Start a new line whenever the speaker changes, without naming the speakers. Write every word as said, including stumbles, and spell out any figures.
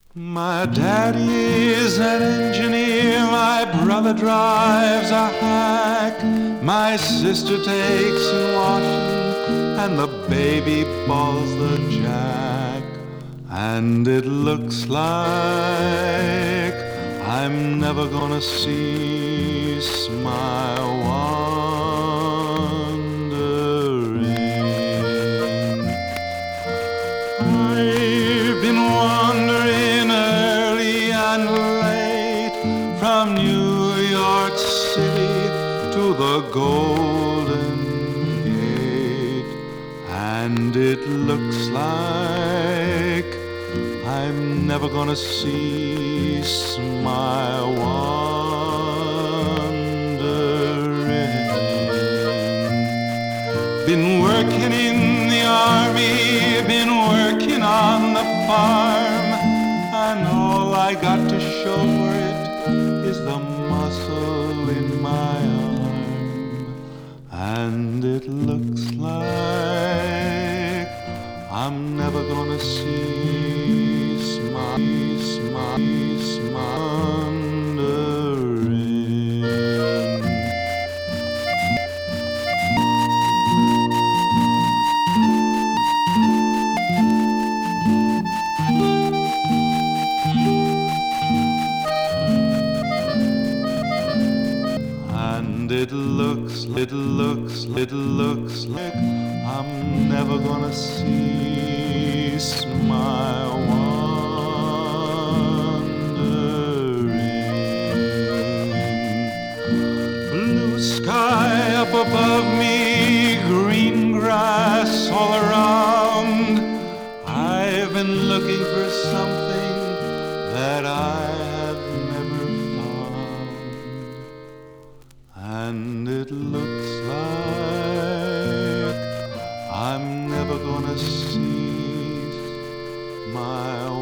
My daddy is an engineer, my brother drives a hack, my sister takes in washing, and the baby balls the jack. And it looks like I'm never gonna cease my wandering. I've been wandering early and late from New York City to the Golden Gate, and it looks like I'm never gonna cease my wandering. Been working in the army, been working on the farm, and all I got to show for it is the muscle in my arm. And it looks like I'm never gonna cease my, my, my wandering. And it looks, it looks, it looks like I'm never gonna cease my wandering. Blue sky up above me, green grass all around. I've been looking for something that I have never found. And it looks like I'm never gonna cease my